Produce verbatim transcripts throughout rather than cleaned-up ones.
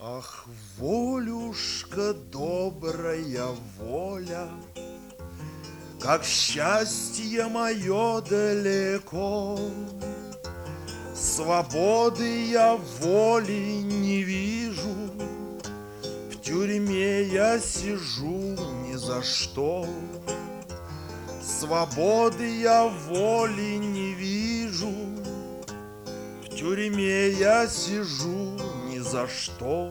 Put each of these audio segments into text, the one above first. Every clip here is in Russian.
Ах, волюшка, добрая воля, как счастье мое далеко. Свободы я воли не вижу, в тюрьме я сижу ни за что. Свободы я воли не вижу, в тюрьме я сижу ни за что.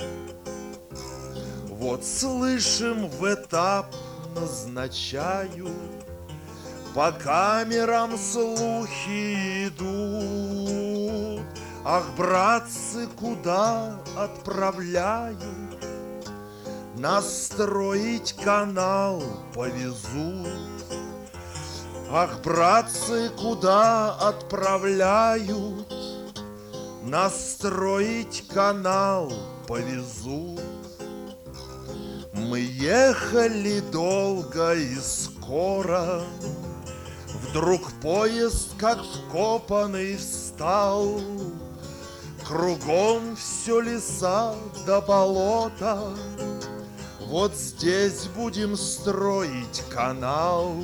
Вот слышим, в этап назначаю, по камерам слухи идут. Ах, братцы, куда отправляют? Настроить канал повезут. Ах, братцы, куда отправляют? Настроить канал повезут. Мы ехали долго и скоро, вдруг поезд, как вкопанный, встал. Кругом все леса да болота, вот здесь будем строить канал.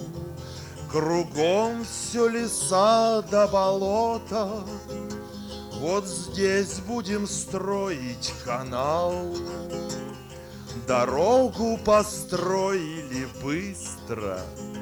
Кругом все леса да болота, вот здесь будем строить канал. Дорогу построили быстро,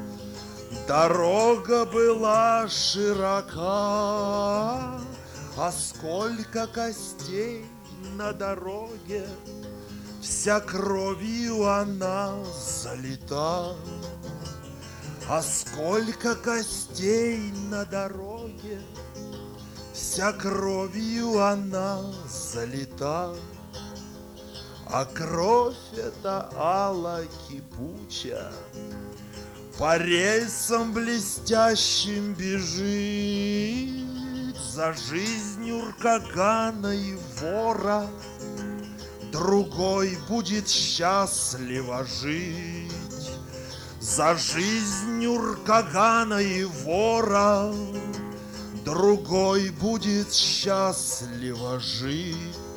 дорога была широка, а сколько костей на дороге, вся кровью она залита. А сколько костей на дороге, вся кровью она залита. А кровь эта ала кипуча, по рельсам блестящим бежит. За жизнью уркагана и вора другой будет счастливо жить. За жизнью уркагана и вора другой будет счастливо жить.